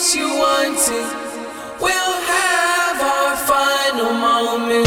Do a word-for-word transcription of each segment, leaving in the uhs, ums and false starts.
what you wanted. We'll have our final moment.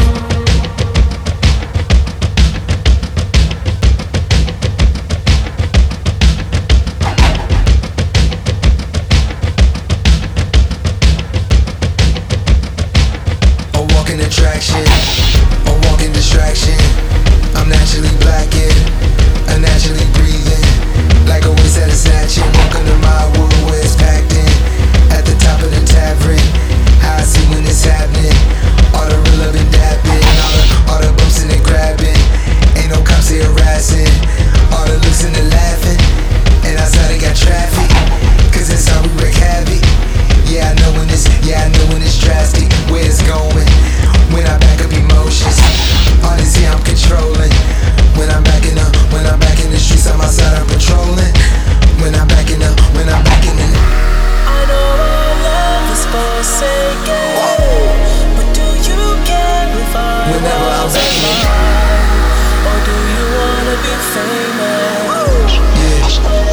Attraction, a walking distraction. I'm naturally blackened, unnaturally breathing, like a waste at a snatching. Welcome to my world where it's packed in. At the top of the tavern, how I see when it's happening. All the real love and dapping, all the, all the bumps and the grabbing. Ain't no cops here harassing. All the looks and the laughing, and outside they got traffic, cause inside we wreak havoc. Yeah, I know when it's, yeah, I know when it's drastic, where it's going. When I back up emotions, honestly I'm controlling. When I'm backing up, when I'm back in the streets, I'm outside, I'm patrolling. When I'm backing up, when I'm backing up. I know our love is forsaken, but do you care if I Whenever I'm backing up, or do you wanna be famous? Yeah.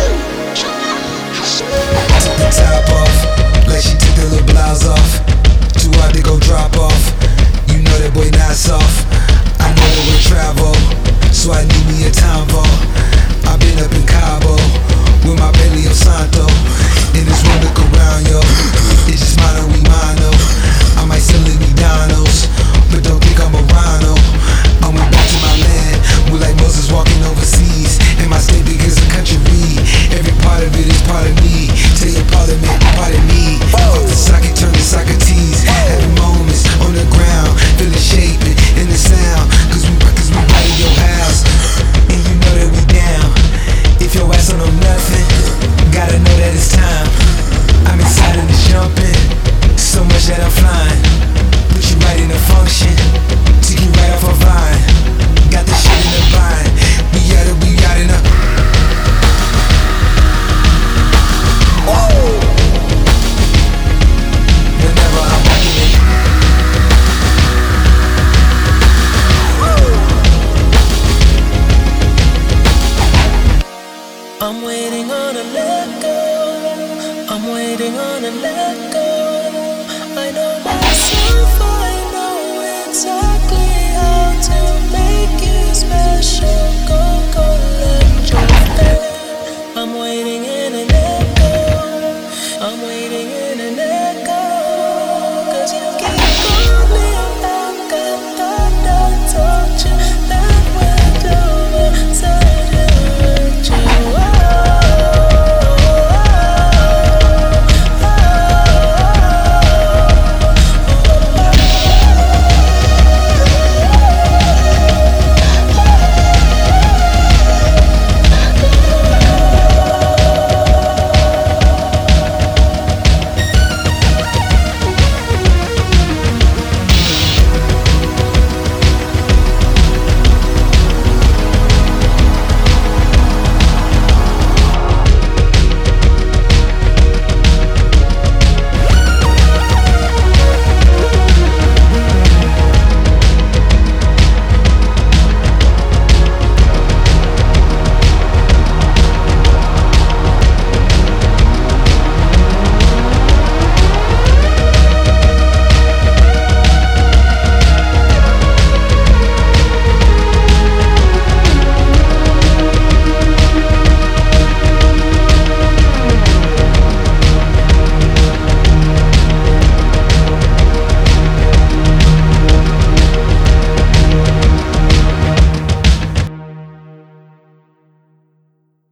Took the top off, like she took the little blouse off. Too hard to go drop off. You know that boy not soft. I know that we travel, so I need me a